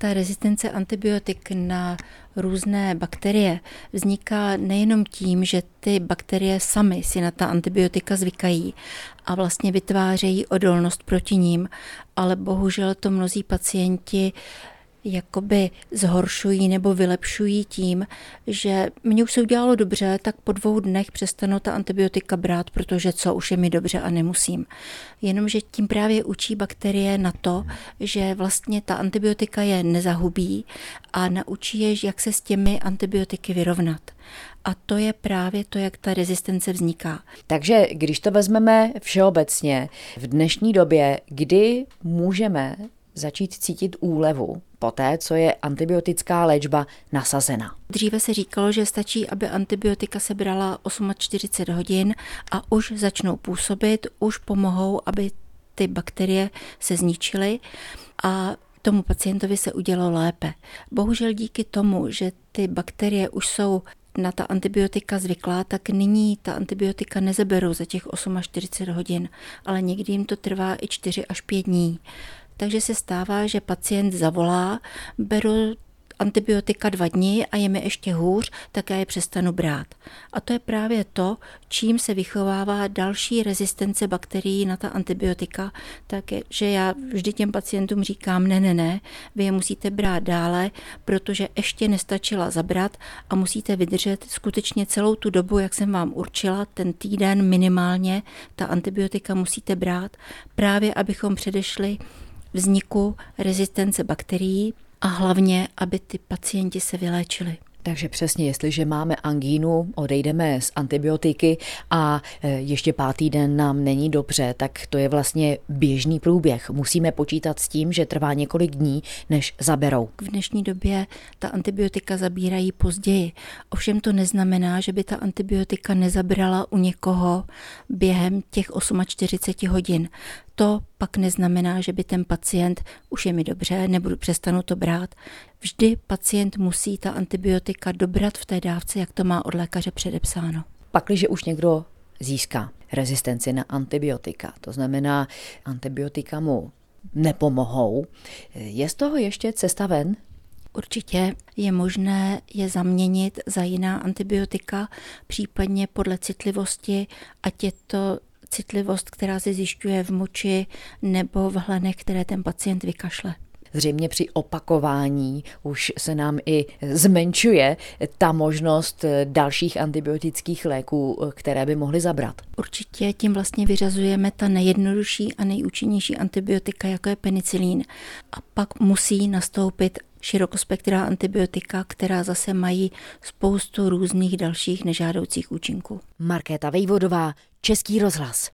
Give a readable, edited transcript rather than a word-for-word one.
ta rezistence antibiotik na různé bakterie vzniká nejenom tím, že ty bakterie samy si na ta antibiotika zvykají a vlastně vytvářejí odolnost proti ním, ale bohužel to mnozí pacienti jakoby zhoršují nebo vylepšují tím, že mě už se udělalo dobře, tak po 2 dnech přestanu ta antibiotika brát, protože už je mi dobře a nemusím. Jenomže tím právě učí bakterie na to, že vlastně ta antibiotika je nezahubí a naučí je, jak se s těmi antibiotiky vyrovnat. A to je právě to, jak ta rezistence vzniká. Takže když to vezmeme všeobecně, v dnešní době, kdy můžeme začít cítit úlevu po té, co je antibiotická léčba nasazena? Dříve se říkalo, že stačí, aby antibiotika se brala 48 hodin a už začnou působit, už pomohou, aby ty bakterie se zničily a tomu pacientovi se udělalo lépe. Bohužel díky tomu, že ty bakterie už jsou na ta antibiotika zvyklá, tak nyní ta antibiotika nezaberou za těch 48 hodin, ale někdy jim to trvá i 4 až 5 dní. Takže se stává, že pacient zavolá, beru antibiotika 2 dny a je mi ještě hůř, tak já je přestanu brát. A to je právě to, čím se vychovává další rezistence bakterií na ta antibiotika, takže já vždy těm pacientům říkám, ne, vy je musíte brát dále, protože ještě nestačila zabrat a musíte vydržet skutečně celou tu dobu, jak jsem vám určila, ten týden minimálně, ta antibiotika musíte brát, právě abychom předešli vzniku rezistence bakterií a hlavně, aby ty pacienti se vyléčili. Takže přesně, jestliže máme angínu, odejdeme z antibiotiky a ještě 5. den nám není dobře, tak to je vlastně běžný průběh. Musíme počítat s tím, že trvá několik dní, než zaberou. V dnešní době ta antibiotika zabírají později. Ovšem to neznamená, že by ta antibiotika nezabrala u někoho během těch 48 hodin. To pak neznamená, že by ten pacient už je mi dobře, přestanu to brát. Vždy pacient musí ta antibiotika dobrat v té dávce, jak to má od lékaře předepsáno. Pakliže už někdo získá rezistenci na antibiotika, to znamená, antibiotika mu nepomohou, je z toho ještě cesta ven? Určitě je možné je zaměnit za jiná antibiotika, případně podle citlivosti, ať je to citlivost, která se zjišťuje v moči nebo v hlenech, které ten pacient vykašle. Zřejmě při opakování už se nám i zmenšuje ta možnost dalších antibiotických léků, které by mohly zabrat. Určitě tím vlastně vyřazujeme ta nejjednodušší a nejúčinnější antibiotika, jako je penicilín. A pak musí nastoupit širokospektrá antibiotika, která zase mají spoustu různých dalších nežádoucích účinků. Markéta Vejvodová, Český rozhlas.